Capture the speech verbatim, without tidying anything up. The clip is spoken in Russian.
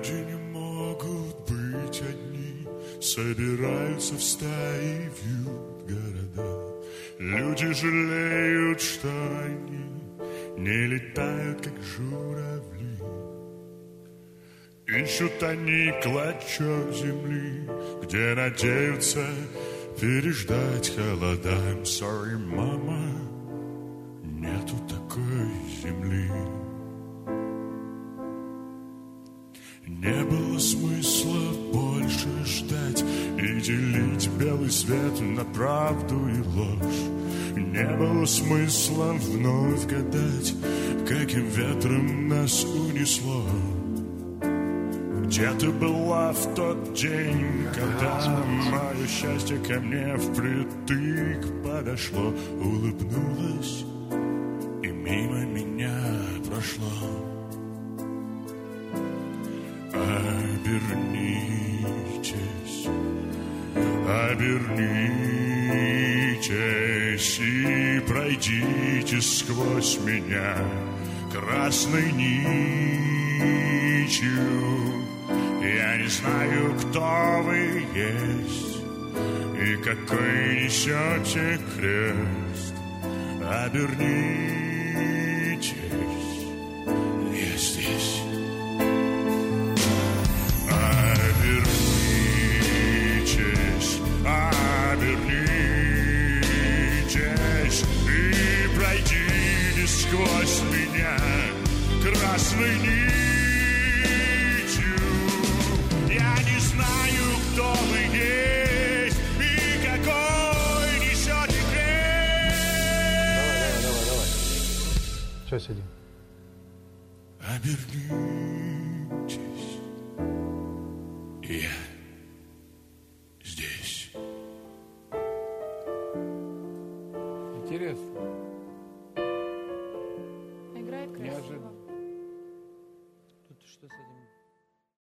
Люди не могут быть одни, собираются в стаи, вьют города. Люди жалеют, что они не летают, как журавли. Ищут они клочок земли, где надеются переждать холода. I'm sorry, мама, нету такой земли. Не было смысла больше ждать и делить белый свет на правду и ложь. Не было смысла вновь гадать, каким ветром нас унесло. Где ты была в тот день, когда мое счастье ко мне впритык подошло? Улыбнулась и мимо меня прошло. Обернитесь, обернитесь и пройдите сквозь меня красной нитью. Я не знаю, кто вы есть и какой несете крест. Обернитесь, я здесь. Обернитесь, обернитесь и пройдите сквозь меня красной нитью. Я не знаю, кто вы есть и какой несете крест. Давай, давай, давай. Сейчас сидим. Обернитесь, я здесь. Интересно. Играет красиво. Неожиданно. Тут что с этим?